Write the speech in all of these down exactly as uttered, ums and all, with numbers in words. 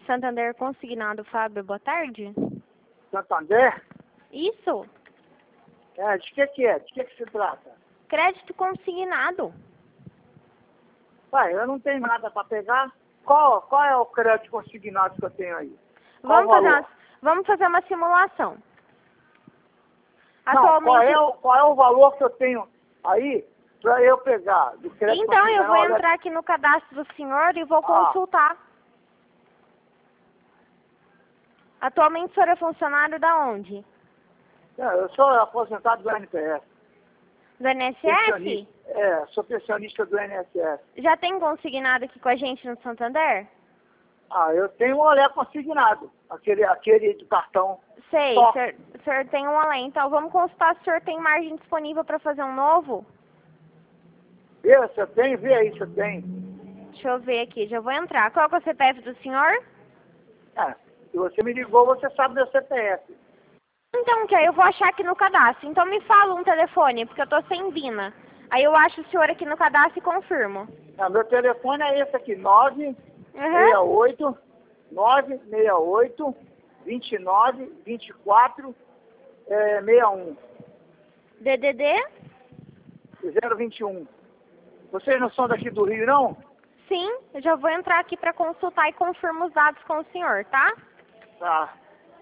Santander Consignado, Fábio, boa tarde. Santander? Isso, É, de que que é? De que que se trata? crédito consignado. Pai, eu não tenho nada para pegar. Qual, qual é o crédito consignado que eu tenho aí? Qual Vamos o fazer, valor? uma, vamos fazer uma simulação. Não, qual Atualmente, é, o, qual é o valor que eu tenho aí para eu pegar do crédito então eu consignado? vou Olha, entrar aqui no cadastro do senhor e vou Ah. consultar. Atualmente o senhor é funcionário da onde? é, eu sou aposentado do I N P S. Do I N S S? Pensionista. É, sou pensionista do I N S S. Já tem consignado aqui com a gente no Santander? Ah, eu tenho um olé consignado. Aquele, aquele do cartão. Sei, Só. o senhor, o senhor tem um além. Então vamos consultar se o senhor tem margem disponível para fazer um novo? Vê, você tem? Vê aí, você tem. Deixa eu ver aqui, já vou entrar. Qual que é o C P F do senhor? É, se você me ligou, você sabe meu C P F. Então, que aí eu vou achar aqui no cadastro. Então me fala um telefone, porque eu tô sem Vina. Aí eu acho o senhor aqui no cadastro e confirmo. Ah, meu telefone é esse aqui, nove seis Uhum. oito, nove seis oito, dois nove, dois quatro, é, seis um, D D D? zero dois um. Vocês não são daqui do Rio, não? Sim, eu já vou entrar aqui para consultar e confirmo os dados com o senhor, tá? Tá.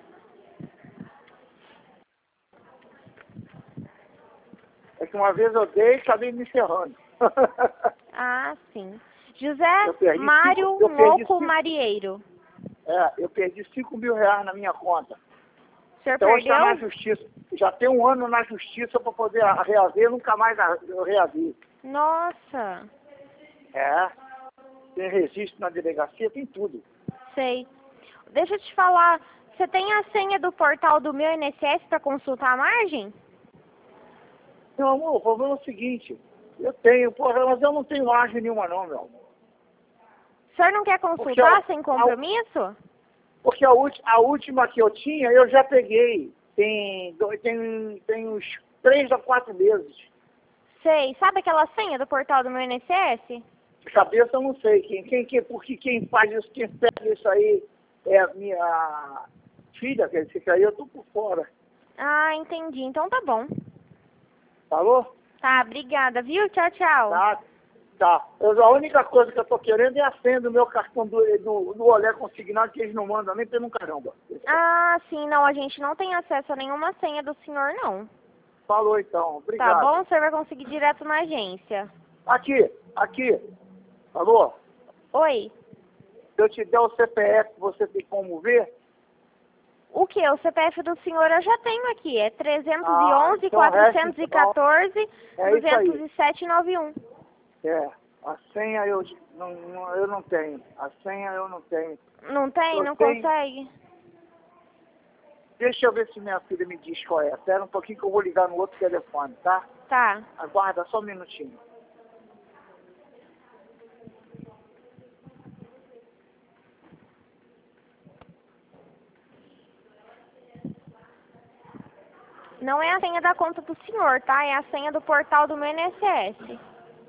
É que uma vez eu dei e acabei me encerrando. Ah, sim. José Eu perdi Mário cinco- eu perdi Moco cinco- Marieiro. É, eu perdi cinco mil reais na minha conta. O senhor Então está na perdeu? justiça. Já tem um ano na justiça para poder reaver, nunca mais eu reavi. Nossa, É. Tem registro na delegacia, tem tudo. sei. Deixa eu te falar, você tem a senha do portal do meu I N S S para consultar a margem? Meu amor, o problema é o seguinte, eu tenho, porra, mas eu não tenho margem nenhuma não, meu amor. O senhor não quer consultar Porque a- sem compromisso? Porque a, ulti- a última que eu tinha, eu já peguei. Tem, dois, tem, tem uns três a quatro meses. Sei. Sabe aquela senha do portal do meu I N S S? De cabeça eu não sei quem, quem, quem, porque quem faz isso, quem pega isso aí é a minha filha, que fica aí, eu tô por fora. Ah, entendi. Então tá bom. Falou? Tá, obrigada, viu? Tchau, tchau. Tá. Tá. Eu, a única coisa que eu tô querendo é a senha do meu cartão do, do, do olé consignado, que eles não mandam nem pelo caramba. Ah, sim, não, a gente não tem acesso a nenhuma senha do senhor, não. Falou então, Tá obrigado. bom? O senhor vai conseguir direto na agência. Aqui, aqui. Alô? Oi. Se eu te der o C P F, você tem como ver? O que? O C P F do senhor eu já tenho aqui. É trezentos e Ah, onze, então o resto, quatrocentos e quatorze, é isso aí. duzentos e sete, noventa e um. É, a senha eu não, não- eu não tenho. A senha eu não tenho. Não tem? Eu Não tenho. consegue? Deixa eu ver se minha filha me diz qual é. Espera um pouquinho que eu vou ligar no outro telefone, tá? Tá. Aguarda só um minutinho. Não é a senha da conta do senhor, tá? É a senha do portal do meu I N S S.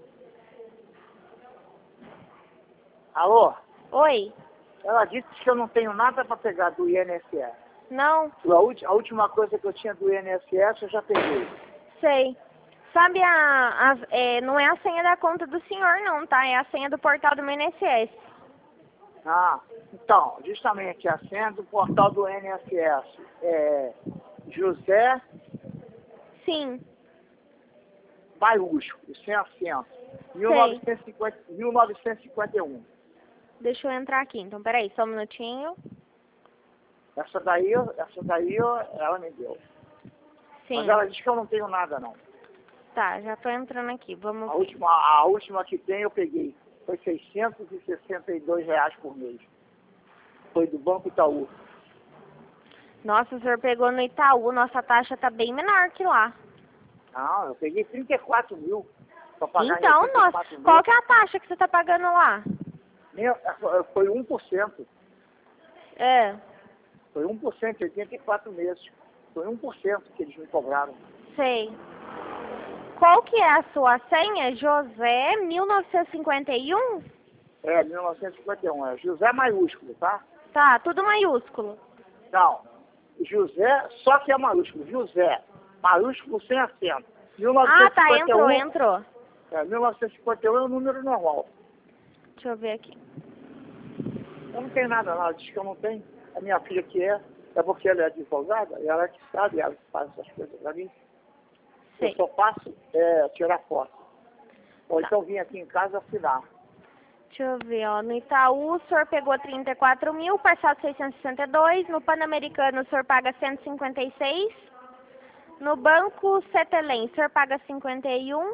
Alô? Oi. Ela disse que eu não tenho nada para pegar do I N S S. Não? A, ulti- a última coisa que eu tinha do I N S S eu já peguei. Sei. Sabe, a, a- é, não é a senha da conta do senhor, não, tá? É a senha do portal do meu I N S S. Ah, então, justamente a senha do portal do I N S S é José Sim. maiúsculo, sem acento, mil novecentos e cinquenta, mil novecentos e cinquenta e um. Deixa eu entrar aqui, então, peraí, só um minutinho. Essa daí, essa daí eu- ela me deu. Sim. Mas ela disse que eu não tenho nada não. Tá, já tô entrando aqui, vamos A ver. última, a última que tem eu peguei. Foi seiscentos e sessenta e dois reais por mês. Foi do Banco Itaú. Nossa, o senhor pegou no Itaú, nossa taxa tá bem menor que lá. Não, eu peguei trinta e quatro mil para pagar em Então, oitenta e nossa, quatro mil. qual que é a taxa que você tá pagando lá? Meu, foi um por cento. É, Foi um por cento, oitenta e quatro meses. Foi um por cento que eles me cobraram. sei. Qual que é a sua senha? José mil novecentos e cinquenta e um? É, mil novecentos e cinquenta e um. É José maiúsculo, tá? Tá, tudo maiúsculo. Não. José, só que é maiúsculo. José, maiúsculo sem acento. Ah, tá, entrou, entrou. É, mil novecentos e cinquenta e um é o número normal. Deixa eu ver aqui. Eu não tenho nada lá, diz que eu não tenho. A minha filha que é, é porque ela é advogada, e ela que sabe, ela que faz essas coisas pra mim. Sim. Eu só passo é, tirar foto. Ou Tá. então vim aqui em casa assinar. Deixa eu ver, ó. No Itaú, o senhor pegou trinta e quatro mil, parcelado seiscentos e sessenta e dois. No Pan-Americano, o senhor paga cento e cinquenta e seis. No Banco Cetelem, o senhor paga cinquenta e um.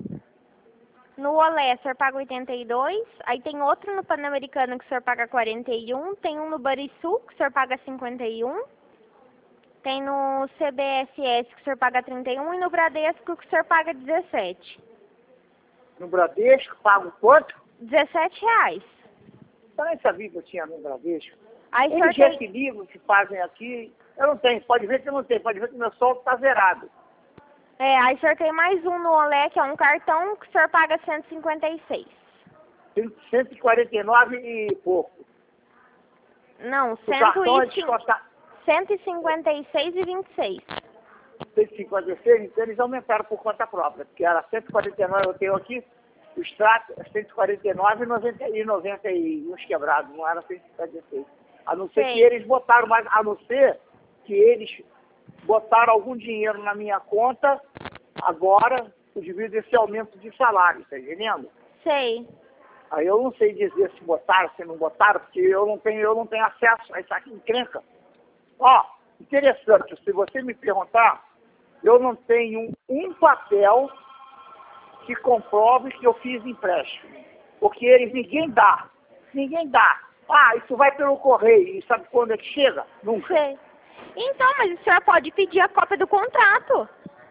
No Olé, o senhor paga oitenta e dois. Aí tem outro no Pan-Americano que o senhor paga quarenta e um. Tem um no Barisul que o senhor paga cinquenta e um. Tem no C B S S que o senhor paga trinta e um. E no Bradesco que o senhor paga dezessete. No Bradesco, pago quanto? dezessete reais. Eu nem sabia que eu tinha no Bradesco. Aí o Eles senhor tem... equilibram que fazem aqui. Eu não tenho, pode ver que eu não tenho, pode ver que meu soldo está zerado. É, aí o senhor tem mais um no Olé, que é um cartão, que o senhor paga cento e cinquenta e seis. cento e quarenta e nove e pouco. Não, O cartão é cento descontar e cinquenta e seis e vinte e seis. cento e cinquenta e seis, então eles aumentaram por conta própria, porque era cento e quarenta e nove, eu tenho aqui, o extrato é cento e quarenta e nove e noventa e noventa e uns quebrados, não era cento e cinquenta e seis. A não ser Sim. que eles botaram, mas a não ser que eles botaram algum dinheiro na minha conta agora, devido a esse aumento de salário, tá entendendo? Sei. Aí eu não sei dizer se botaram, se não botaram, porque eu não tenho, eu não tenho acesso a isso aqui encrenca. Ó, interessante, se você me perguntar, eu não tenho um papel que comprove que eu fiz empréstimo. Porque eles, ninguém dá. Ninguém dá. Ah, isso vai pelo correio. E sabe quando é que chega? Nunca. Sei. Então, mas o senhor pode pedir a cópia do contrato.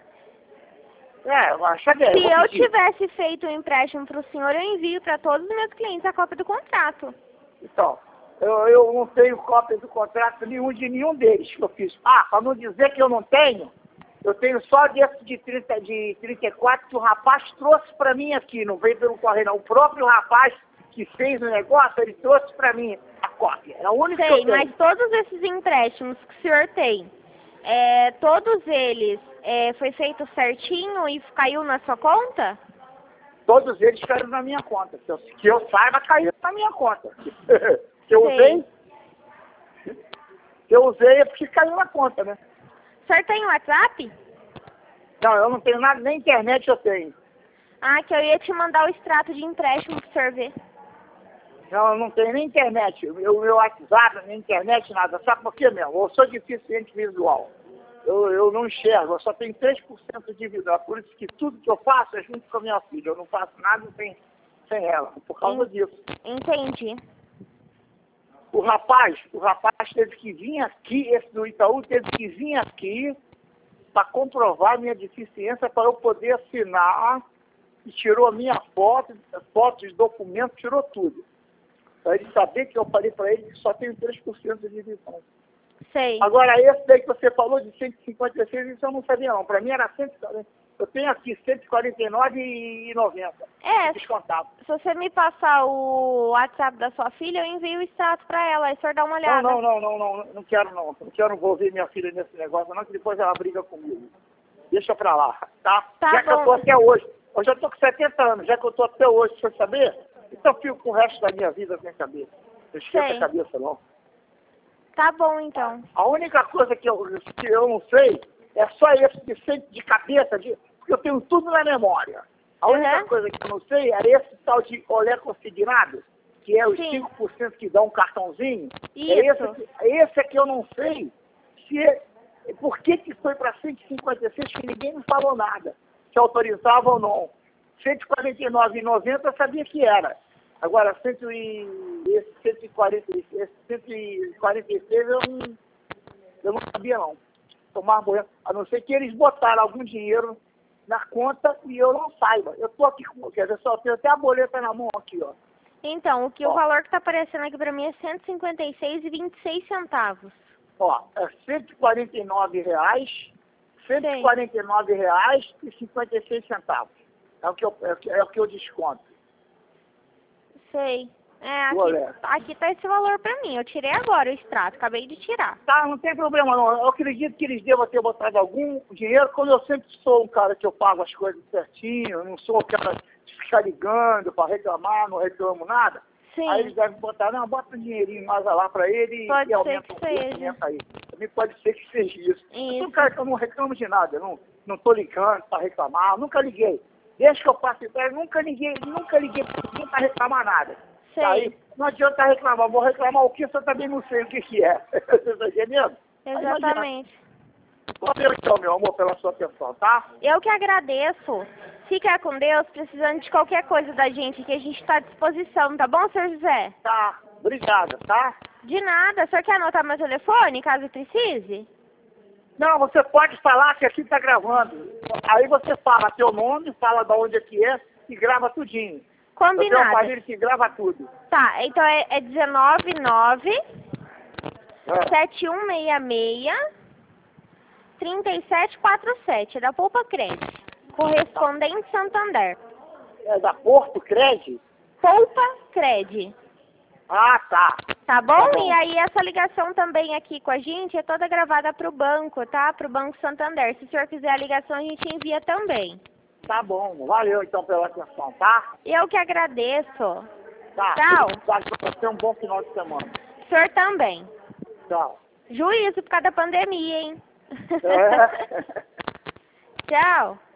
É, mas sabe, Se eu, eu pedir. tivesse feito um empréstimo para o senhor, eu envio para todos os meus clientes a cópia do contrato. Então, eu, eu não tenho cópia do contrato nenhum de nenhum deles que eu fiz. Ah, para não dizer que eu não tenho, eu tenho só desse de, trinta, de trinta e quatro que o rapaz trouxe para mim aqui, não veio pelo correio não. O próprio rapaz que fez o negócio, ele trouxe para mim a cópia. É a única Sei, que eu tenho. mas todos esses empréstimos que o senhor tem, é, todos eles é, foi feito certinho e caiu na sua conta? Todos eles caíram na minha conta. Que eu, que eu saiba, caiu na minha conta. que eu Sei. usei, que eu usei é porque caiu na conta, né? O senhor tem WhatsApp? Não, eu não tenho nada, nem internet eu tenho. Ah, que eu ia te mandar o extrato de empréstimo para o senhor ver. Não, eu não tenho nem internet. O meu, meu WhatsApp, nem internet, nada. Sabe por quê, meu? Eu sou deficiente visual. Eu, eu não enxergo, eu só tenho três por cento de visão. Por isso que tudo que eu faço é junto com a minha filha. Eu não faço nada sem, sem ela, por causa En- disso. Entendi. O rapaz, o rapaz teve que vir aqui, esse do Itaú teve que vir aqui para comprovar minha deficiência para eu poder assinar e tirou a minha foto, fotos, documentos, tirou tudo. Para ele saber que eu falei para ele que só tenho três por cento de visão. Sei. Agora, esse daí que você falou de cento e cinquenta e seis, isso eu não sabia não. Para mim era cento e quarenta. Eu tenho aqui cento e quarenta e nove e noventa. É, Descontado. se você me passar o WhatsApp da sua filha, eu envio o extrato para ela, aí o senhor dá uma Não, olhada. não, não, não, não, não quero não. Não quero envolver minha filha nesse negócio, não, que depois ela briga comigo. Deixa pra lá, tá? Tá já que eu bom. tô até hoje. Eu já tô com setenta anos, já que eu tô até hoje sem saber, então eu fico com o resto da minha vida sem saber. Não esquenta Sei. a cabeça, não. Tá bom, então. A única coisa que eu, que eu não sei é só esse de, cem- de cabeça, de, porque eu tenho tudo na memória. A única Uhum. coisa que eu não sei é esse tal de olé consignado, que é os Sim. cinco por cento que dá um cartãozinho. É Isso. esse, que- é esse é que eu não sei se é, por que, que foi para cento e cinquenta e seis que ninguém me falou nada, se autorizava ou não. cento e quarenta e nove e noventa eu sabia que era. Agora, cento e, esse cento e quarenta, esse cento e quarenta e seis eu não, eu não sabia não. Tomar banho, a não ser que eles botaram algum dinheiro na conta e eu não saiba. Eu tô aqui com, quer dizer, só tenho até a boleta na mão aqui, ó. Então, o que o Ó. valor que tá aparecendo aqui para mim é cento e cinquenta e seis e vinte e seis centavos. Ó, é cento e quarenta e nove reais, cento e quarenta e nove reais e cinquenta e seis centavos. É o que eu, é o que, é o que eu desconto. Sei. É, aqui, Olha. aqui tá esse valor pra mim. Eu tirei agora o extrato, acabei de tirar. Tá, não tem problema não. Eu acredito que eles devam ter botado algum dinheiro, quando eu sempre sou um cara que eu pago as coisas certinho, eu não sou o cara de ficar ligando para reclamar, não reclamo nada. Sim. Aí eles devem botar, não, bota um dinheirinho mais lá para ele Pode e ser aumenta que o seja. investimento aí. Também pode ser que seja isso. Eu sou Isso. um cara que eu não reclamo de nada, eu não, não tô ligando para reclamar, eu nunca liguei. Desde que eu passo eu nunca liguei, nunca liguei para ninguém para reclamar nada. Sei. Aí, não adianta reclamar, vou reclamar o que, eu também não sei o que, que é. Você tá entendendo? Exatamente. Valeu então, meu amor, pela sua atenção, tá? Eu que agradeço. Fica com Deus, precisando de qualquer coisa da gente, que a gente está à disposição, tá bom, senhor José? Tá, obrigado, tá? De nada. O senhor quer anotar meu telefone, caso precise? Não, você pode falar que aqui tá gravando. Aí você fala seu nome, fala de onde é que é e grava tudinho. Eu tenho um Combinado. aparelho que grava tudo. Tá, então é, é dezenove nove É, sete um seis seis três sete quatro sete, é da Poupa Crédito. Correspondente Santander. é da Porto Cred? Poupa Cred. Ah, tá. Tá bom? Tá bom. E aí essa ligação também aqui com a gente é toda gravada pro banco, tá? Pro Banco Santander. Se o senhor quiser a ligação, a gente envia também. Tá bom, valeu então pela atenção, tá? Eu que agradeço. Tá. Tchau. Obrigado pra você, um bom final de semana. O senhor também. Tchau. Juízo por causa da pandemia, hein? É. Tchau.